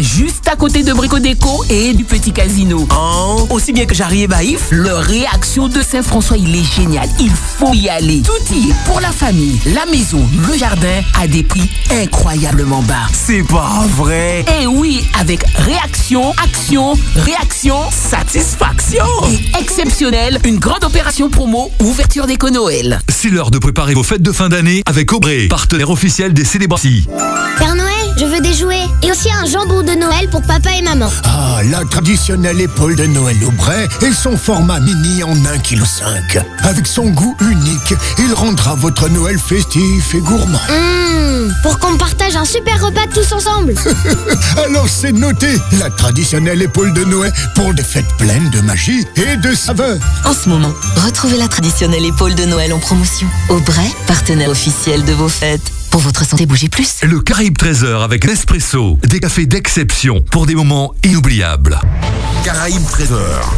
juste à côté de Brico Déco et du Petit Casino. Oh, aussi bien que Jarry et Baïf, le Réaction de Saint-François, il est génial. Il faut y aller. Tout y est pour la famille, la maison, le jardin à des prix incroyablement bas. C'est pas vrai. Et oui, avec Réaction, Action, Réaction, Satisfaction. et exceptionnel, une grande opération promo, ouverture d'éco Noël. C'est l'heure de préparer vos fêtes de fin d'année avec Aubrey, partenaire officiel des célébrations. Père Noël, je veux des jouets et aussi un jambon de Noël pour papa et maman. Ah, la traditionnelle épaule de Noël Aubrey et son format mini en 1,5 kg. Avec son goût unique, il rendra votre Noël festif et gourmand. Pour qu'on partage un super repas tous ensemble. Alors c'est noté, la traditionnelle épaule de Noël pour des fêtes pleines de magie et de saveur. En ce moment, retrouvez la traditionnelle épaule de Noël en promotion. Aubrey, partenaire officiel de vos fêtes. Pour votre santé, bougez plus. Le Caraïbe Trésor avec Nespresso, des cafés d'exception pour des moments inoubliables. Caraïbe Trésor.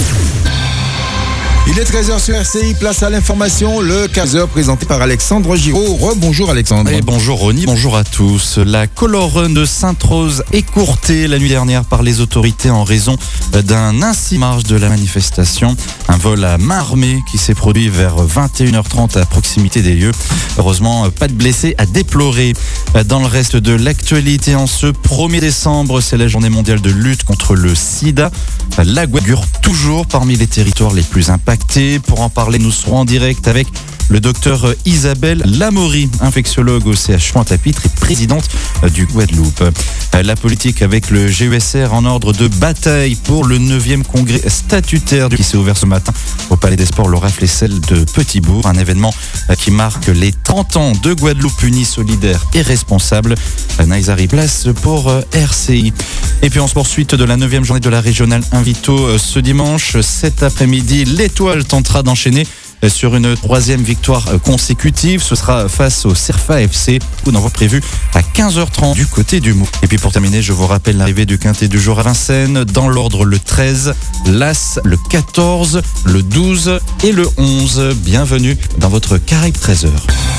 Il est 13h sur RCI, place à l'information, le 15h présenté par Alexandre Giraud. Rebonjour Alexandre. Et bonjour Ronnie, bonjour à tous. La Color Run de Sainte-Rose écourtée la nuit dernière par les autorités en raison d'un incident marge de la manifestation. Un vol à main armée qui s'est produit vers 21h30 à proximité des lieux. Heureusement, pas de blessés à déplorer. Dans le reste de l'actualité, en ce 1er décembre, c'est la journée mondiale de lutte contre le sida. La Guadeloupe toujours parmi les territoires les plus impactés. Pour en parler, nous serons en direct avec le docteur Isabelle Lamory, infectiologue au CH Pointe-à-Pitre et présidente du Guadeloupe. La politique avec le GUSR en ordre de bataille pour le 9e congrès statutaire qui s'est ouvert ce matin au Palais des Sports Laura Flessel de Petit-Bourg. Un événement qui marque les 30 ans de Guadeloupe unie, solidaire et responsable. Naïsari place pour RCI. Et puis en sport, suite de la 9e journée de la régionale Invito ce dimanche, cet après-midi, l'Étoile tentera d'enchaîner sur une 3e victoire consécutive. Ce sera face au Cerfa FC, coup d'envoi prévu à 15h30 du côté du Mou. Et puis pour terminer, je vous rappelle l'arrivée du quintet du jour à Vincennes. Dans l'ordre, le 13, l'As, le 14, le 12 et le 11. Bienvenue dans votre Caraïbe 13h.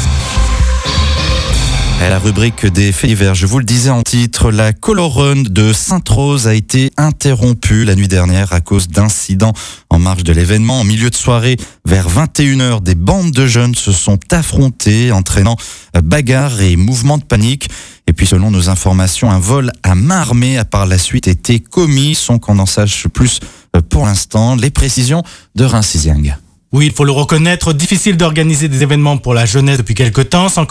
À la rubrique des faits divers, je vous le disais en titre, la Color Run de Sainte-Rose a été interrompue la nuit dernière à cause d'incidents en marge de l'événement. En milieu de soirée, vers 21h, des bandes de jeunes se sont affrontés, entraînant bagarres et mouvements de panique. Et puis selon nos informations, un vol à main armée a par la suite été commis, sans qu'on en sache plus pour l'instant. Les précisions de Rincy Ziang. Oui, il faut le reconnaître, difficile d'organiser des événements pour la jeunesse depuis quelque temps sans